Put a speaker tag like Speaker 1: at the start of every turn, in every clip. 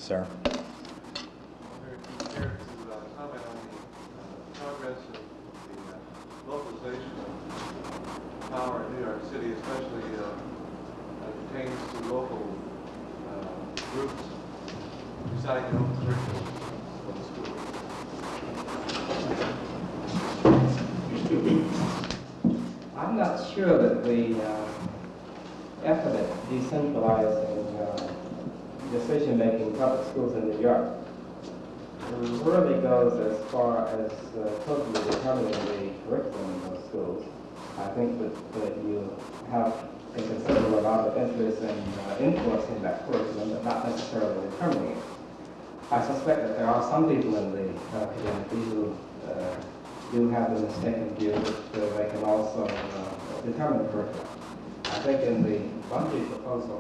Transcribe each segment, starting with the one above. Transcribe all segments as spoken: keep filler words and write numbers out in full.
Speaker 1: sir.
Speaker 2: Here to uh, comment on the uh, progress of the uh, localization of power in New York City, especially uh, as it pertains to local uh, groups deciding their own curriculum for the school.
Speaker 3: I'm not sure that the uh, effort at decentralizing uh, decision-making in public schools in New York really goes as far as uh, totally determining the curriculum in those schools. I think that, that you have a considerable amount of interest in uh, influencing that curriculum, but not necessarily determining it. I suspect that there are some people in the uh, community who uh, do have the mistaken view that uh, they can also uh, determine the curriculum. I think in the Bungie proposal,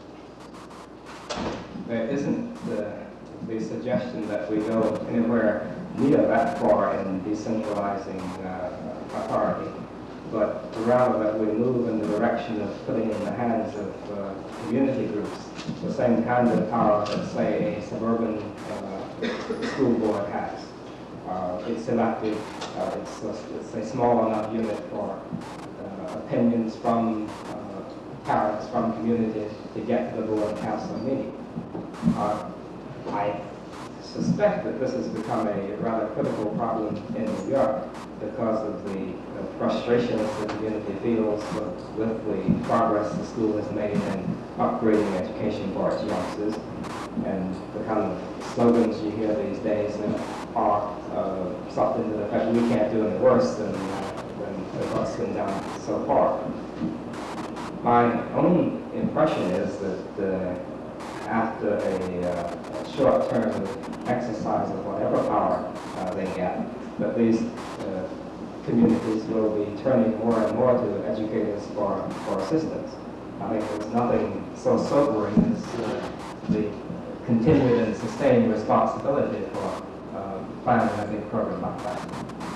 Speaker 3: there isn't uh, the suggestion that we go anywhere near that far in decentralizing uh, authority, but rather that we move in the direction of putting in the hands of uh, community groups the same kind of power that, say, a suburban uh, school board has. Uh, it's elected, uh, it's, a, it's a small enough unit for uh, opinions from uh, parents, from communities to get to the board and have some meeting. Uh, I suspect that this has become a rather critical problem in New York because of the uh, frustrations the community feels with, with the progress the school has made in upgrading education for its youngsters. And the kind of slogans you hear these days are uh, something to the effect, we can't do any worse than, uh, than the bus been down so far. My own impression is that uh, after a, uh, a short term exercise of whatever power uh, they get, that these uh, communities will be turning more and more to educators for, for assistance. I think there's nothing so sobering as uh, the continued and sustained responsibility for uh, planning a big program like that.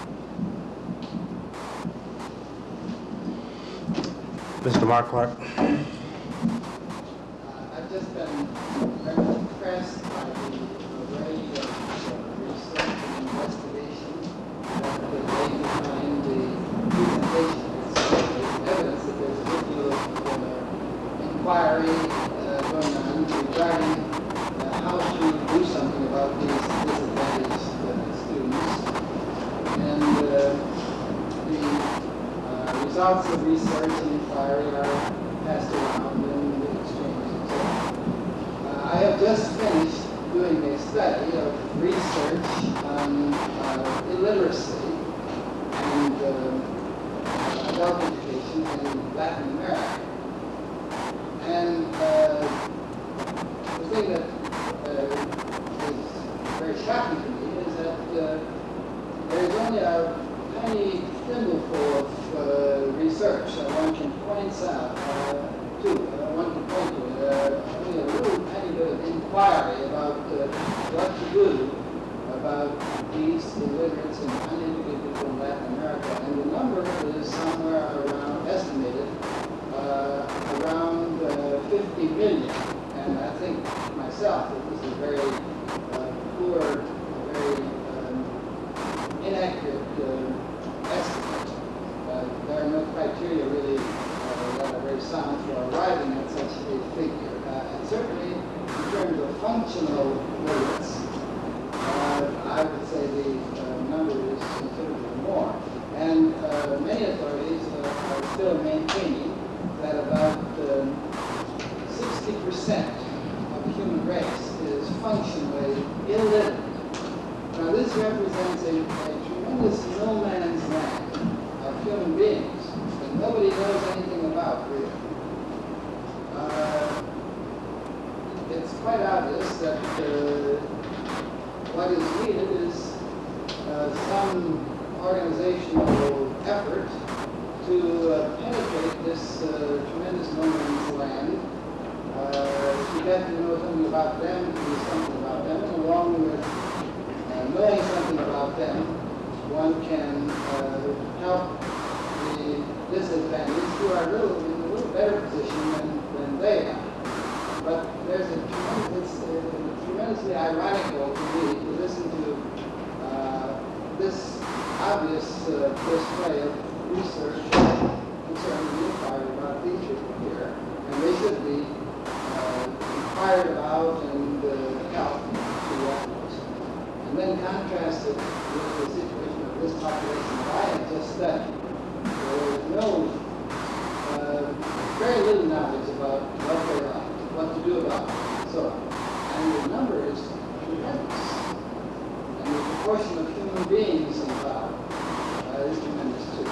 Speaker 1: Mister Marquardt.
Speaker 4: I've just been very much impressed by the array of uh, research and investigation that lay behind the presentation. It's evidence that there's a good deal of uh, inquiry uh, going on regarding uh, how to do something about these disadvantaged uh, students. And uh, the uh, results of research and inquiry are passed around and exchanged. I have just finished doing a study of research on uh, illiteracy and uh, adult education in Latin America. And uh, the thing that uh, is very shocking to me is that uh, there is only a tiny thimbleful of uh, research that one can point out uh, to, uh, one can point to. Uh, only a little tiny bit of inquiry about uh, what to do about these illiterates and uneducated people in Latin America. And the number is somewhere around, estimated, uh, around uh, fifty million. And I think myself that this is a very uh, poor, very um, inaccurate uh, estimate. Uh, there are no criteria really uh, that are very sound for arriving at such a figure. Uh, and certainly, in terms of functional literates, uh, I would say the uh, number is considerably more. And uh, many authorities uh, are still maintaining that about sixty percent of the human race is functionally illiterate. Now, this represents a, a tremendous no man's land of human beings that nobody knows anything about, really. Uh, it's quite obvious that uh, what is needed is uh, some organizational effort to uh, penetrate this uh, tremendous no man's land, uh, to get to know something about them, to do something about them, and along with uh, knowing something about them, one can uh, help the disadvantaged who are little, in a little better position than, than they are. But there's a tremendous, it's uh, tremendously ironical to me to listen to uh, this obvious uh, display of research concerning the inquiry about these people here, and they should be uh, inquired about and uh, helped to that person. And then contrast it with the situation of this population that I have just studied. There is no, uh, very little knowledge about what they are, what to do about it, and so on. And the number is tremendous. And the proportion of human beings involved uh, is tremendous too.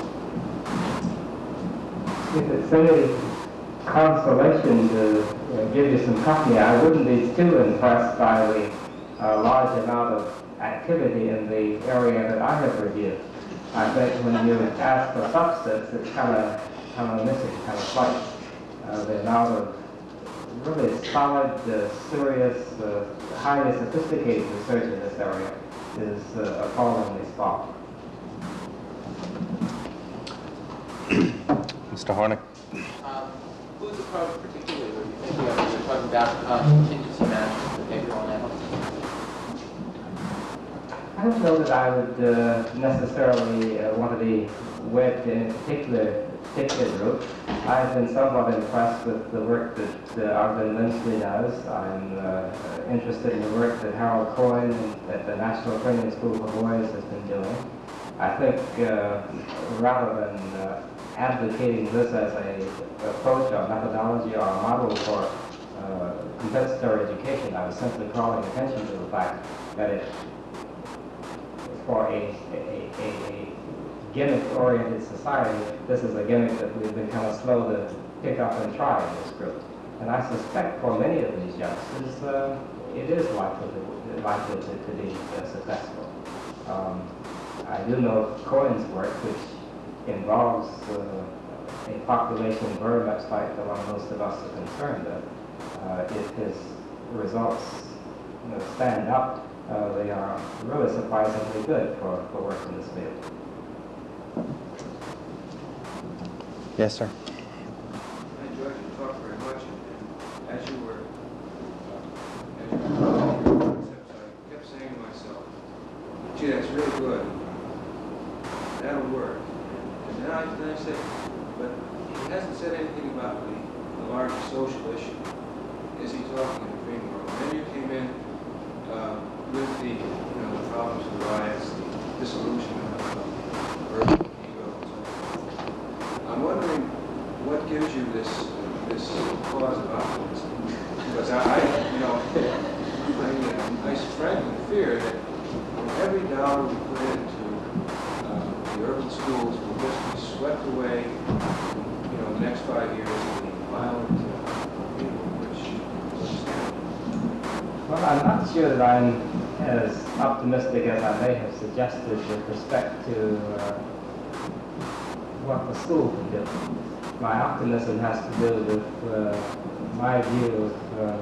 Speaker 3: If it's any consolation to uh, give you some company, I wouldn't be too impressed by the uh, large amount of activity in the area that I have reviewed. I think when you ask for substance, it's kind of kind of missing, kind of slight. Uh, the amount of really solid, uh, serious, uh, highly sophisticated research in this area is uh, appallingly small.
Speaker 1: Mister Hornick.
Speaker 5: Um, whose approach particularly were you thinking of when you were talking about um, contingency management, behavioral analysis?
Speaker 3: I don't know that I would uh, necessarily uh, want to be wed to any particular, particular group. I've been somewhat impressed with the work that uh, Arvin Lindsley does. I'm uh, interested in the work that Harold Cohen at the National Training School for Boys has been doing. I think uh, rather than uh, advocating this as a approach or methodology or a model for uh, compensatory education, I was simply calling attention to the fact that it, for a, a, a, a gimmick-oriented society, this is a gimmick that we've been kind of slow to pick up and try in this group. And I suspect for many of these youngsters, uh, it is likely to, likely to, to be uh, successful. Um, I do know Cohen's work, which involves uh, a population very much like the one most of us are concerned with. Uh, if his results you know, stand up, uh, they are really surprisingly good for, for work in this field.
Speaker 1: Yes, sir.
Speaker 6: I enjoyed your talk very much, and as you were, uh, as you were talking your concepts, I kept saying to myself, gee, that's really good. That'll work. And then I, then I said, but he hasn't said anything about the, the larger social issue. Is he talking in the dream world? And then you came in uh, with the, you know, the problems of the riots, the disillusionment of uh, urban ego and so forth. I'm wondering what gives you this this cause of optimism? Because I, I you know, I, I frankly fear that every dollar we put into uh, the urban schools will just be swept away, you know, the next five years in the violent uh, people, which is understandable.
Speaker 3: Well, I'm not sure that I'm as optimistic as I may have suggested with respect to uh, what the school can do. My optimism has to do with uh, my view of, uh,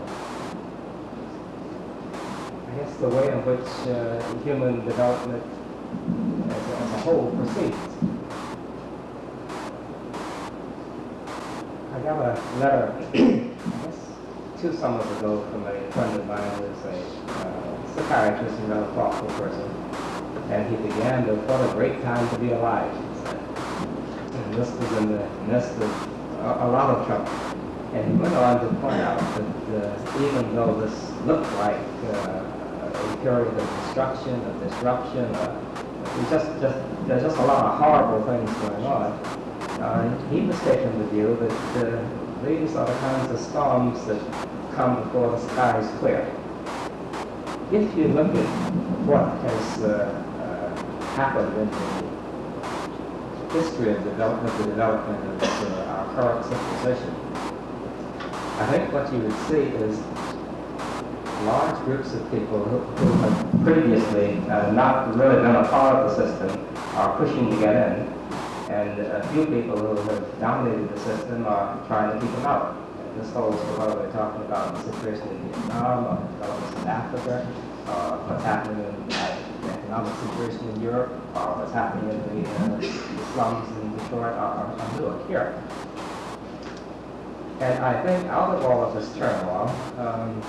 Speaker 3: I guess, the way in which uh, human development as a, as a whole proceeds. I got a letter, I guess, two summers ago from a friend of mine who's a uh, psychiatrist and rather thoughtful person. And he began with, what a great time to be alive, he said. And this was in the midst of a, a lot of trouble. And he went on to point out that uh, even though this looked like uh, a period of destruction, of disruption, uh, just, just, there's just a lot of horrible things going on, uh, he was taking the view that uh, these are the kinds of storms that come before the sky is clear. If you look at what has uh, uh, happened in the history of development, the development of uh, our current civilization, I think what you would see is large groups of people who, who have previously uh, not really been a part of the system are pushing to get in, and a few people who have dominated the system are trying to keep them out. And this holds for whether we're talking about the situation in Vietnam, or developments in Africa, or what's happening in the economic situation in Europe, or what's happening in the, uh, the slums in Detroit, or, or Newark here. And I think out of all of this turmoil, um,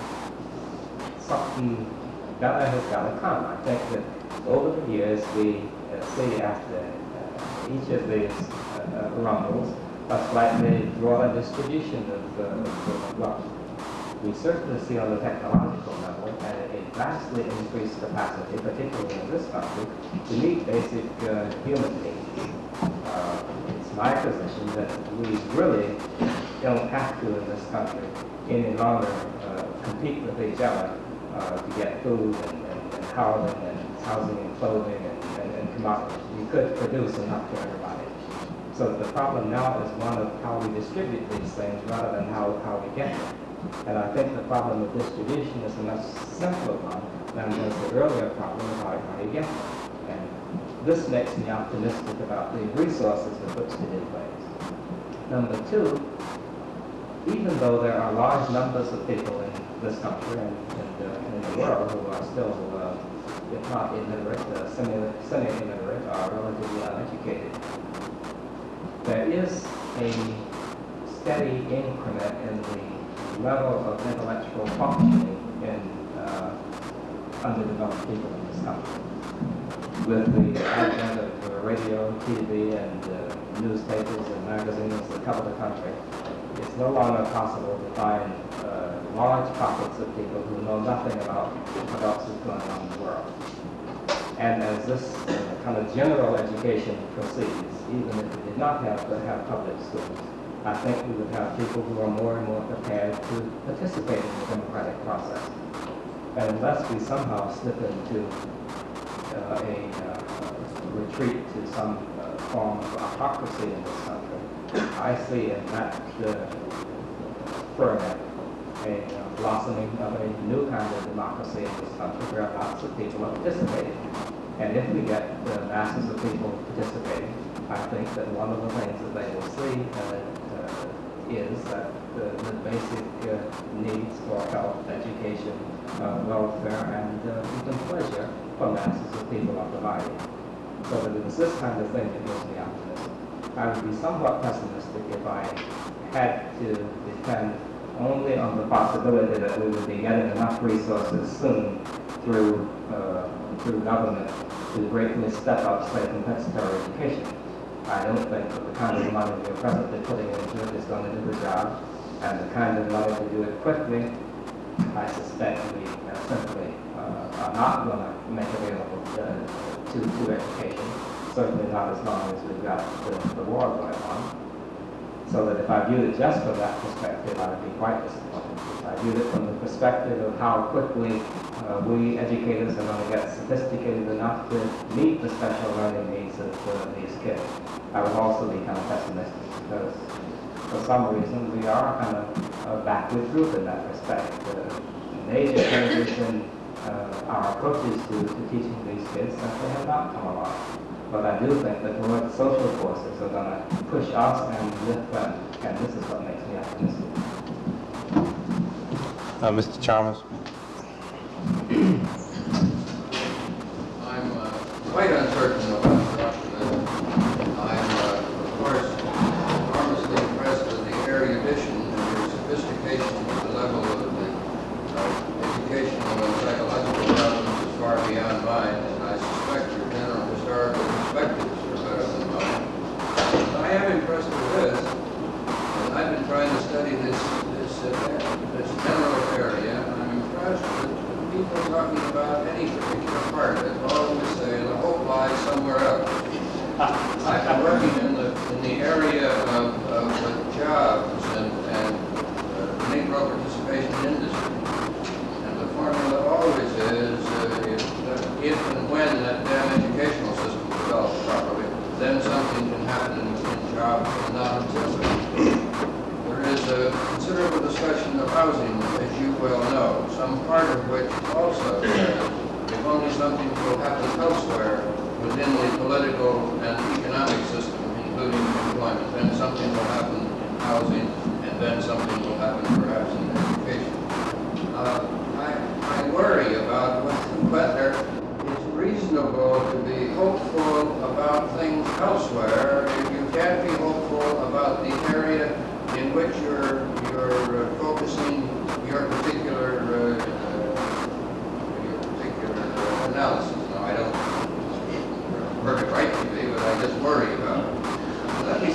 Speaker 3: something better has got to come. I think that over the years, we uh, see after uh, each of these uh, uh, rumbles a slightly broader distribution of, uh, of wealth. We certainly see on the technological level a, a vastly increased capacity, particularly in this country, to meet basic uh, human needs. Uh, it's my position that we really don't have to in this country any longer uh, compete with each other uh, to get food and, and, and housing and housing and clothing and, and, and commodities. We could produce enough for everybody. So the problem now is one of how we distribute these things rather than how, how we get them. And I think the problem of distribution is a much simpler one than was the earlier problem of how, how you get them. And this makes me optimistic about the resources with which to do things. Number two, even though there are large numbers of people in this country and, and uh, in the world who are still, uh, if not illiterate, uh, semi, semi-illiterate or relatively uneducated, there is a steady increment in the level of intellectual functioning in uh, underdeveloped people in this country. With the advent of uh, radio, T V, and uh, newspapers and magazines that cover the country, it's no longer possible to find uh, large pockets of people who know nothing about what else is going on in the world. And as this uh, kind of general education proceeds, even if we did not have to have public schools, I think we would have people who are more and more prepared to participate in the democratic process. And unless we somehow slip into uh, a uh, retreat to some uh, form of autocracy in this country, I see in that uh, ferment a uh, blossoming of a new kind of democracy in this country where lots of people are participating. And if we get the masses of people participating, I think that one of the things that they will see uh, uh, is that the, the basic uh, needs for health, education, uh, welfare, and uh, even pleasure for masses of people are provided. So that it is this kind of thing that gives me optimism. I would be somewhat pessimistic if I had to depend only on the possibility that we would be getting enough resources soon through, uh, through government to greatly step up state compensatory education. I don't think that the kind of money we're presently putting into it is going to do the job, and the kind of money to do it quickly, I suspect we uh, simply uh, are not going to make available uh, to, to education, certainly not as long as we've got the, the war going on. So that if I viewed it just from that perspective, I would be quite disappointed. If I viewed it from the perspective of how quickly uh, we educators are going to get sophisticated enough to meet the special learning needs of uh, these kids, I would also be kind of pessimistic because for some reason we are kind of a backward group in that respect. Uh, major changes in uh, our approaches to, to teaching these kids simply have not come along. But I do think that more social forces are going to push us and lift them, and this is what makes me optimistic.
Speaker 1: Uh, Mister Chalmers.
Speaker 6: I'm uh, quite uncertain about optimism. I'm, uh, of course, enormously impressed with the erudition and the sophistication of the level of the uh, educational and psychological problems is far beyond mine, and I suspect your general historical perspectives are better than mine. But I am impressed with this, and I've been trying to study this, this, uh, this general area, and I'm impressed with people talking about any particular part of it, always say the hope lies somewhere else. I've been working in the in the area of, of jobs and, and uh, Negro participation in industry, and the formula always is uh, if, uh, if and when that damn educational system develops properly, then something can happen in, in jobs, and not until then. There is a considerable discussion of housing, as you well know, some part of which also says if only something will happen elsewhere within the political and economic system, including employment, then something will happen in housing, and then something will happen perhaps in education. Uh, I, I worry about whether it's reasonable to be hopeful about things elsewhere if you can't be hopeful about the area in which you're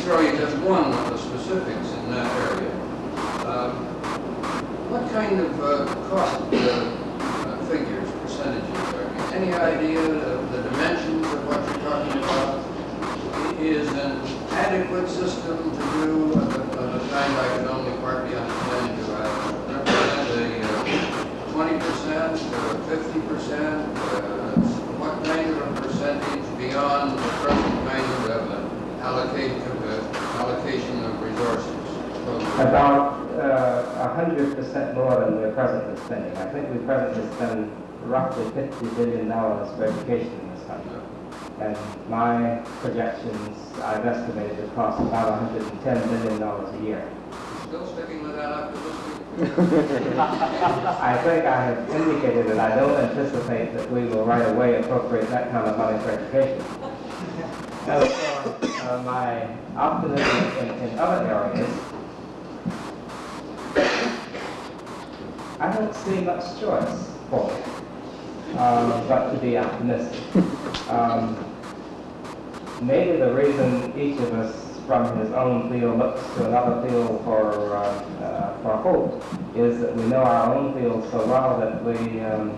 Speaker 6: throw you just one of the specifics in that area. Um, what kind of uh, cost uh, uh, figures, percentages are you? Any idea of the dimensions of what you're talking about? Is an adequate system to do of the, of the kind I can only partly understand to uh, represent a uh, twenty percent, uh, fifty percent? Uh, what kind of a percentage beyond the present kind of uh, allocate, uh, allocation of resources?
Speaker 3: About uh, one hundred percent more than we're presently spending. I think we presently spend roughly fifty billion dollars for education in this country. And my projections, I've estimated the cost about one hundred ten billion dollars a year.
Speaker 6: Still sticking with that after this week?
Speaker 3: I think I have indicated that I don't anticipate that we will right away appropriate that kind of money for education. As for uh, my optimism in, in other areas, I don't see much choice for me, um, but to be optimistic. Um, maybe the reason each of us from his own field looks to another field for, uh, uh, for hope is that we know our own field so well that we um,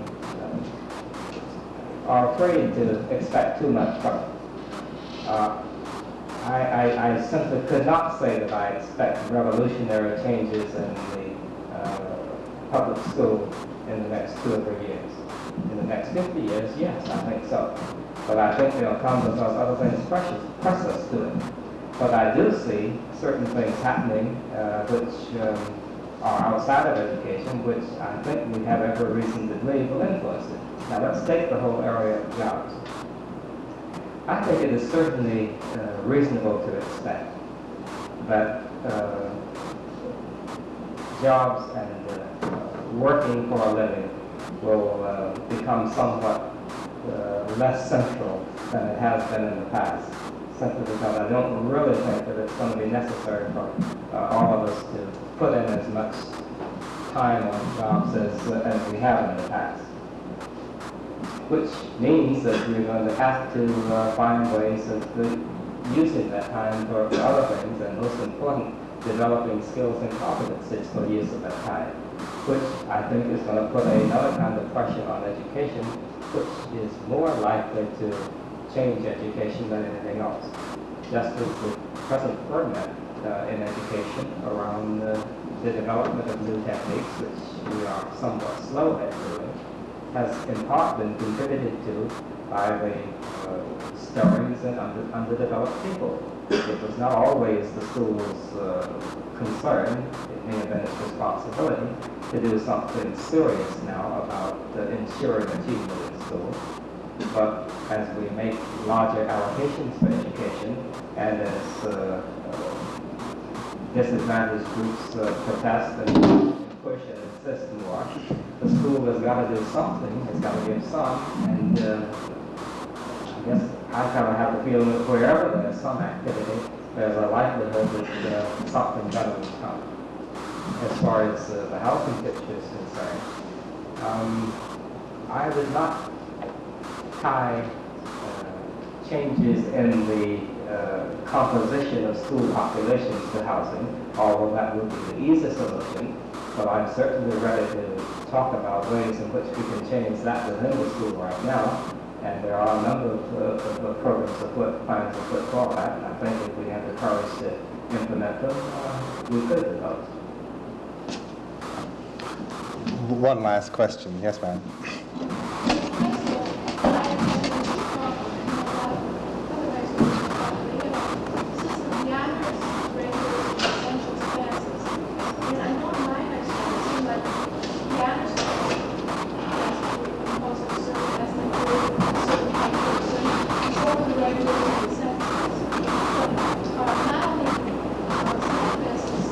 Speaker 3: uh, are afraid to expect too much from it. Uh, I, I, I simply could not say that I expect revolutionary changes in the uh, public school in the next two or three years. In the next fifty years, yes, I think so. But I think they'll come because other things press us, press us to it. But I do see certain things happening uh, which um, are outside of education, which I think we have every reason to believe will influence it. Now let's take the whole area of jobs. I think it is certainly uh, reasonable to expect that uh, jobs and uh, working for a living will uh, become somewhat uh, less central than it has been in the past, simply because I don't really think that it's going to be necessary for uh, all of us to put in as much time on jobs as, uh, as we have in the past. Which means that we're going to have to uh, find ways of uh, using that time for other things, and most important, developing skills and competencies for use of that time, which I think is going to put another kind of pressure on education, which is more likely to change education than anything else. Just as the present ferment uh, in education around uh, the development of new techniques, which we are somewhat slow at doing, has in part been contributed to by the uh, stirrings and under, underdeveloped people. It was not always the school's uh, concern, it may have been its responsibility, to do something serious now about uh, ensuring achievement in school. But as we make larger allocations for education, and as uh, uh, disadvantaged groups uh, protest and push and insist more, the school has got to do something, it's got to give some, and uh, I guess I kind of have the feeling that wherever there's some activity, there's a likelihood that uh, something better will come. As far as uh, the housing picture is concerned, um, I would not tie uh, changes in the uh, composition of school populations to housing, although that would be the easiest solution. But I'm certainly ready to talk about ways in which we can change that within the school right now. And there are a number of, uh, of programs afoot, plans afoot for that. And I think if we have the courage to implement them, uh, we could do those.
Speaker 1: One last question. Yes, ma'am.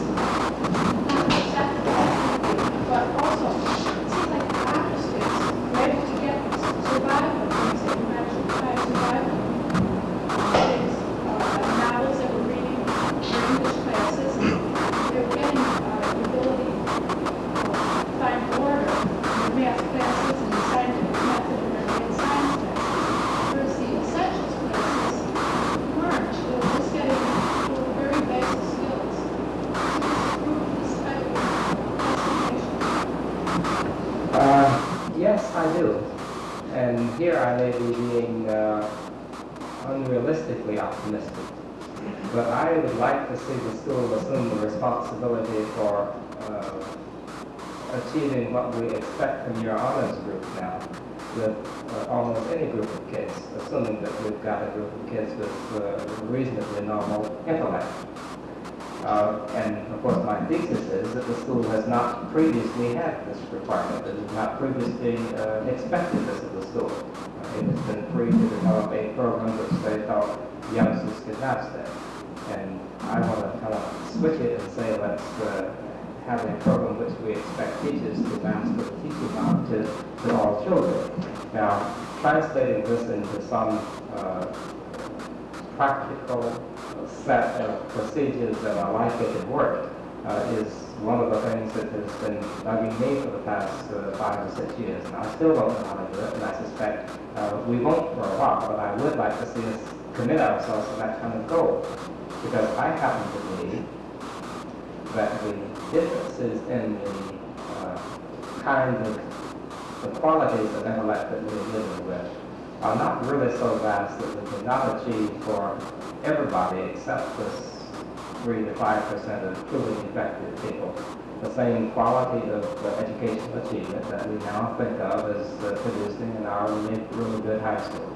Speaker 7: But also, it seems like after
Speaker 3: here I may be being uh, unrealistically optimistic, but I would like to see the school assume the responsibility for uh, achieving what we expect from your honors group now, with uh, almost any group of kids, assuming that we've got a group of kids with uh, reasonably normal intellect. Uh, and of course my thesis is that the school has not previously had this requirement, it has not previously uh, expected this of the school. Uh, it has been free to develop a program which they thought youngsters could master. And I want to kind of switch it and say let's uh, have a program which we expect teachers to master the teaching of to, to all children. Now, translating this into some uh, practical set of procedures that are likely to work uh, is one of the things that has been bugging me for the past uh, five or six years. And I still don't know how to do it, and I suspect uh, we won't for a while, but I would like to see us commit ourselves to that kind of goal. Because I happen to believe that the differences in the uh, kind of the qualities of intellect that we're living with are not really so vast that we cannot achieve for everybody except this three to five percent of truly effective people the same quality of uh, educational achievement that we now think of as uh, producing in our really, really good high schools.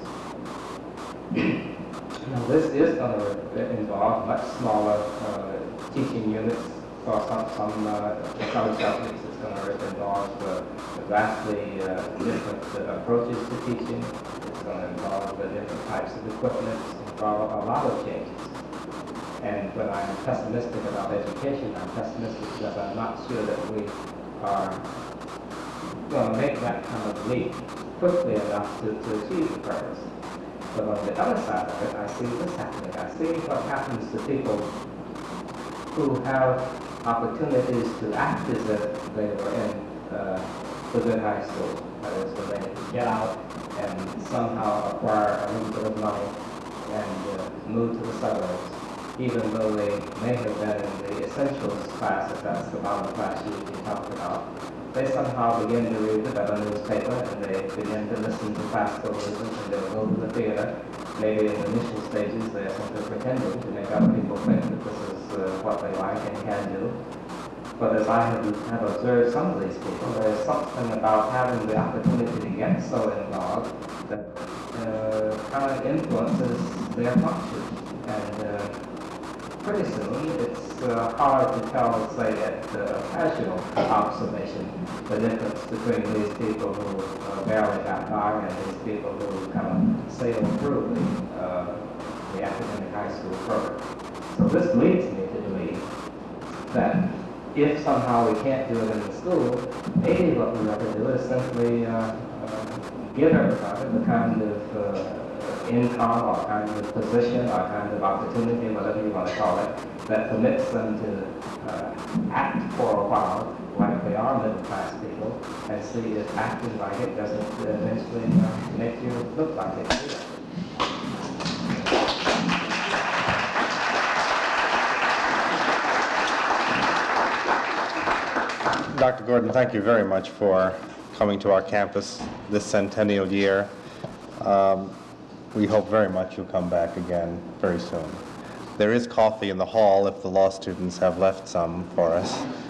Speaker 3: Now, this is going to involve much smaller uh, teaching units for some some uh, some subjects. It's going to involve uh, vastly uh, different uh, approaches to teaching. It's going to involve uh, different types of equipment. It's involve a lot of changes. And when I'm pessimistic about education, I'm pessimistic because I'm not sure that we are going to make that kind of leap quickly enough to, to achieve the purpose. But on the other side of it, I see this happening. I see what happens to people who have opportunities to act as if they were in uh, the good high school. That is, when they get out and somehow acquire a little bit of money and uh, move to the suburbs, even though they may have been in the essentials class, if that's the bottom class you you talked about. They somehow begin to read the better newspaper, and they begin to listen to classical music, and they'll go to the theater. Maybe in the initial stages they're simply pretending to make other people think that this is uh, what they like and can do. But as I have, have observed some of these people, there's something about having the opportunity to get so involved that uh, kind of influences their function. And uh, pretty soon it's uh, hard to tell, say, at uh, casual observation, the difference between these people who uh, barely got by and these people who kind of sailed through the, uh, the academic high school program. So this leads me to believe that if somehow we can't do it in the school, maybe what we ought to do is simply uh, uh, give everybody the kind of uh, income or kind of position or kind of opportunity, whatever you want to call it, that permits them to uh, act for a while like they are middle-class people, and see if acting like it doesn't eventually uh, make you look like it.
Speaker 1: Doctor Gordon, thank you very much for coming to our campus this centennial year. Um, we hope very much you'll come back again very soon. There is coffee in the hall if the law students have left some for us.